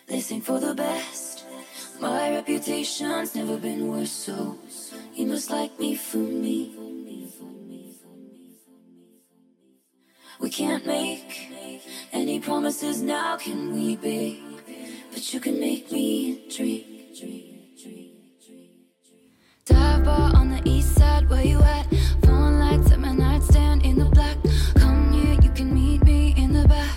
They sing for the best. My reputation's never been worse, so you must like me for me. We can't make any promises now, can we, babe? But you can make me dream. Dive bar on the east side, where you at? Phone lights at my nightstand in the black. Come here, you can meet me in the back.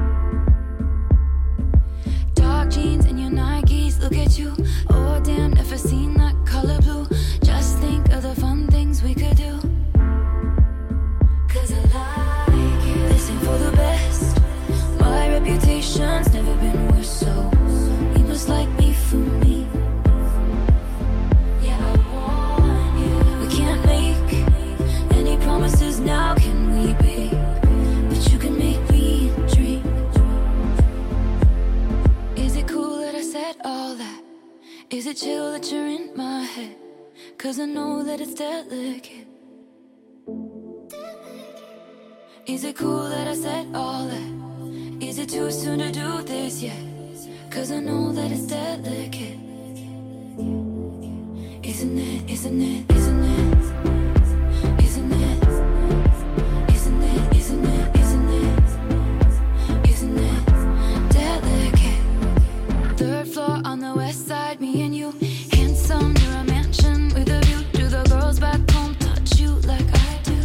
Dark jeans and your Nikes, look at you. Oh damn, never seen that color blue. Just think of the fun things we could do. Cause I like it. They sing for the best. My reputation's never been worse, so you must like me for me. Yeah, I want you. We can't make any promises now, can we, babe? But you can make me dream. Is it cool that I said all that? Is it chill that you're in my head? Cause I know that it's delicate. Is it cool that I said all that? Is it too soon to do this yet? Cause I know that it's delicate. Isn't it, isn't it, isn't it? Isn't it? Isn't it, isn't it, isn't it? Isn't it delicate? Third floor on the west side, me and you. Handsome, near a mansion with a view. Do the girls back home touch you like I do?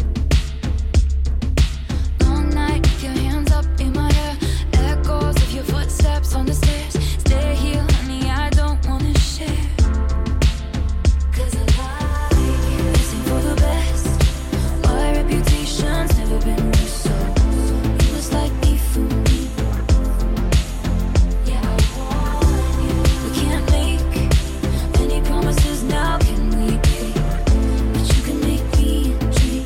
Long night with your hands up in my hair. Echoes of your footsteps on the stairs. Stay here, honey, I don't wanna share. Cause I like it. Listen for the best. My reputation's never been worse, so you must like me for me. Yeah, I want you. We can't make any promises now, can we, babe? But you can make me dream.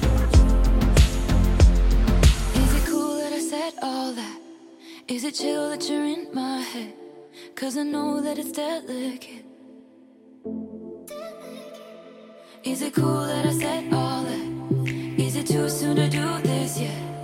Is it cool that I said all that? Is it chill that you're in my head? Cause I know that it's delicate. Is it cool that I said all that? Is it too soon to do this yet?